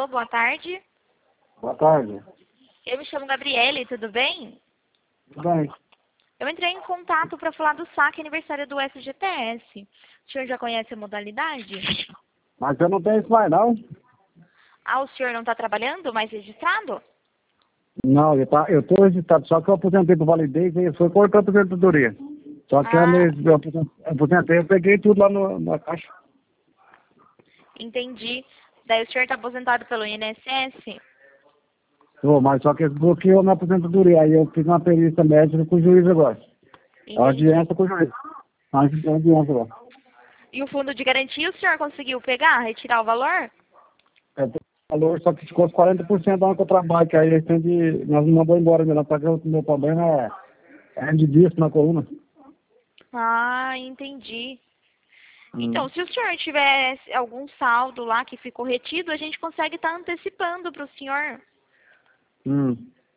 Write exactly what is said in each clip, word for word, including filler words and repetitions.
boa tarde. Boa tarde. Eu me chamo Gabriele, tudo bem? Tudo bem? Eu entrei em contato para falar do saque aniversário do F G T S. O senhor já conhece a modalidade? Mas eu não tenho isso mais, não. Ah, o senhor não está trabalhando, mais registrado? Não, eu, tá, eu tô registrado, só que eu aposentei por validez e foi cortou a aposentadoria. Só que Ah, eu, eu aposentei, eu peguei tudo lá no, na caixa. entendi. Daí o senhor está aposentado pelo I N S S? Pô, mas só que eles bloqueou a minha aposentadoria. Aí eu fiz uma perícia médica com o juiz agora. É uma Entendi. audiência com o juiz. É uma audiência agora. E o fundo de garantia o senhor conseguiu pegar, retirar o valor? É, tem valor, só que ficou os quarenta por cento da hora que eu trabalho, que aí eles têm de. Nós não mandou embora ainda, não, porque o meu problema é, é de disco na coluna. Ah, entendi. Hum. Então, se o senhor tiver algum saldo lá que ficou retido, a gente consegue estar antecipando para o senhor. Hum.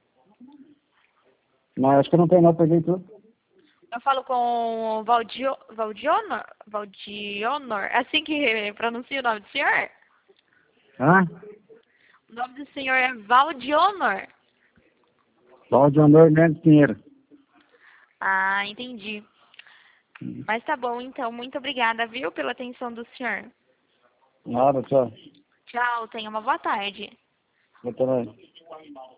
Mas acho que eu não tenho não, peguei tudo. Eu falo com o Valdio, Valdionor, Valdionor, é assim que pronuncia o nome do senhor? Hã? O nome do senhor é Valdionor. Balde de honor menos dinheiro. Ah, entendi. Mas tá bom, então. Muito obrigada, viu, pela atenção do senhor. Nada, tchau. Tchau, tenha uma boa tarde. Eu também.